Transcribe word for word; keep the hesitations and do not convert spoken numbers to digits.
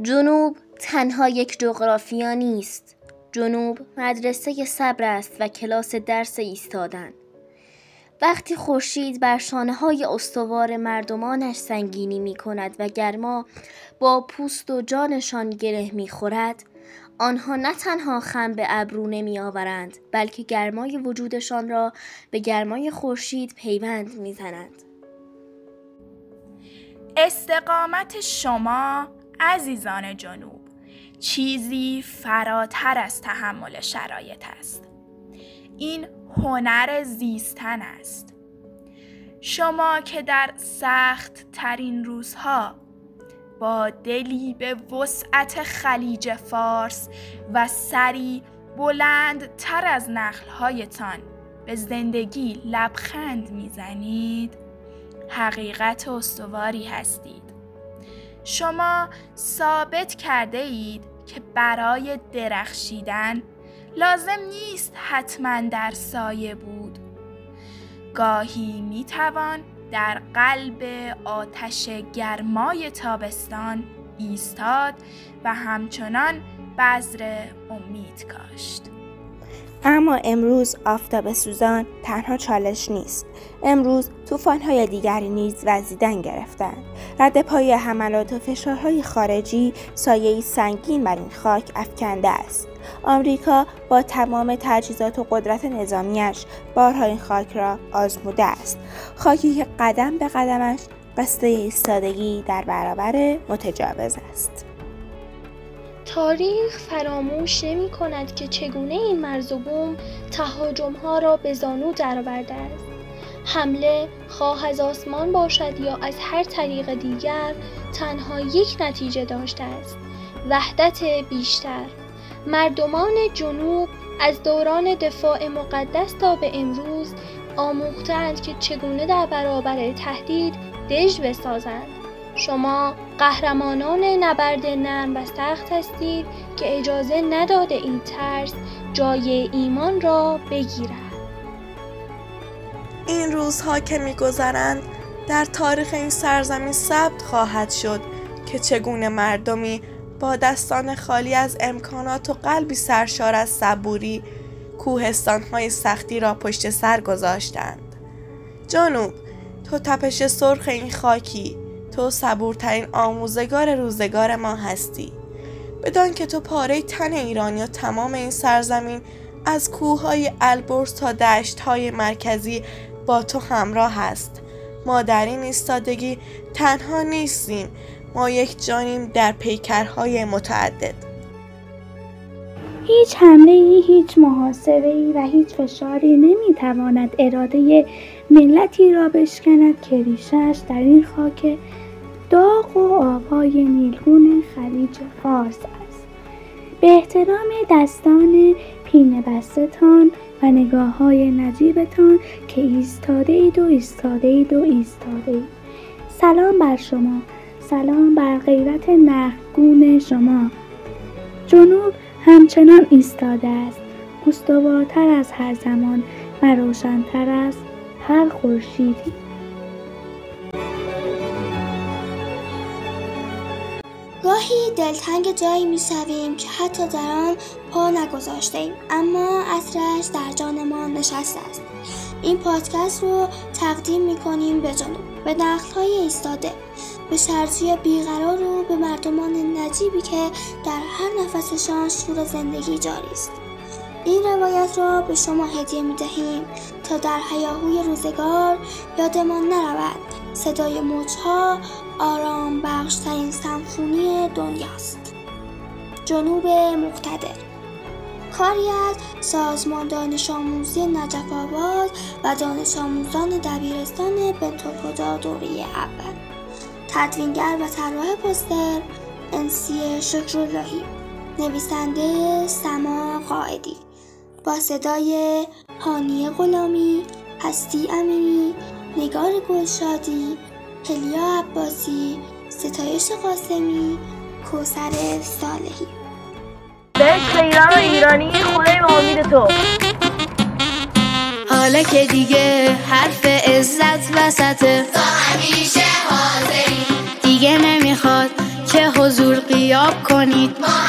جنوب تنها یک جغرافیا نیست. جنوب مدرسه صبر است و کلاس درس ایستادن. وقتی خورشید بر شانه‌های استوار مردمانش سنگینی می‌کند و گرما با پوست و جانشان گره می‌خورد، آنها نه تنها خم به ابرو نمی‌آورند، بلکه گرمای وجودشان را به گرمای خورشید پیوند می‌زنند. استقامت شما عزیزان جنوب چیزی فراتر از تحمل شرایط است. این هنر زیستن است. شما که در سخت ترین روزها با دلی به وسعت خلیج فارس و سری بلند تر از نخل‌هایتان به زندگی لبخند میزنید، حقیقت استواری هستید. شما ثابت کرده اید که برای درخشیدن لازم نیست حتما در سایه بود. گاهی میتوان در قلب آتش گرمای تابستان ایستاد و همچنان بذر امید کاشت. اما امروز آفتاب سوزان تنها چالش نیست. امروز طوفان‌های دیگری نیز وزیدن گرفتند. رد پای حملات و فشارهای خارجی سایه‌ای سنگین بر این خاک افکنده است. آمریکا با تمام تجهیزات و قدرت نظامیش بارها این خاک را آزموده است. خاکی که قدم به قدمش قصه ایستادگی در برابر متجاوز است. تاریخ فراموش نمی کند که چگونه این مرز و بوم تهاجم‌ها را به زانو درآورده است. حمله خواه از آسمان باشد یا از هر طریق دیگر تنها یک نتیجه داشته است: وحدت بیشتر. مردمان جنوب از دوران دفاع مقدس تا به امروز آموختند که چگونه در برابر تهدید دژ بسازند. شما قهرمانان نبرد نرم و سخت هستید که اجازه نداده این ترس جای ایمان را بگیرد. این روزها که می‌گذرند در تاریخ این سرزمین ثبت خواهد شد که چگونه مردمی با دستان خالی از امکانات و قلبی سرشار از صبوری کوهستان‌های سختی را پشت سر گذاشتند. جنوب، تو تپش سرخ این خاکی، تو صبورترین آموزگار روزگار ما هستی. بدان که تو پاره تن ایرانی و تمام این سرزمین از کوههای البرز تا دشت‌های مرکزی با تو همراه است. ما در این ایستادگی تنها نیستیم، ما یک جانیم در پیکرهای متعدد. هیچ حمله‌ای، هیچ محاصره‌ای و هیچ فشاری نمی‌تواند اراده ملتی را بشکند که ریشه‌اش در این خاک داغ و آب‌های نیلگون خلیج فارس است. به احترام دستان پینه بسته‌تان و نگاه‌های نجیبتان که ایستاده اید و ایستاده اید و ایستاده اید. سلام بر شما، سلام بر غیرت نخگون شما. جنوب همچنان ایستاده است، استوارتر از هر زمان و روشن‌تر از هر خورشیدی. گاهی دلتنگ جایی می‌شویم که حتی در آن پا نگذاشته‌ایم، اما عطرش در جان ما نشسته است. این پادکست رو تقدیم می‌کنیم به جنوب، به نخل‌های ایستاده، به شرجی بیقرار و به مردمان نجیبی که در هر نفسشان شور زندگی جاری است. این روایت را به شما هدیه می‌دهیم تا در هیاهوی روزگار یادمان نرود صدای موج‌ها آرام بخش‌ترین سمفونی دنیاست. جنوب مقتدر، کاری از سازمان دانش آموزی نجف آباد و دانش آموزان دبیرستان بنت‌الهدی دوره اول. تدوینگر و طراح پوستر انسی شکراللهی. نویسنده سما قائدی. با صدای هانیه غلامی، هستی امیری، نگار گلشادی، هلیا عباسی، ستایش قاسمی، کوثر صالحی. بهشت ایران و ایرانی خونه به امید تو. حالا که دیگه حرف عزت وسطه، تا همیشه حاضری، دیگه نمیخواد که حضور غیاب کنید.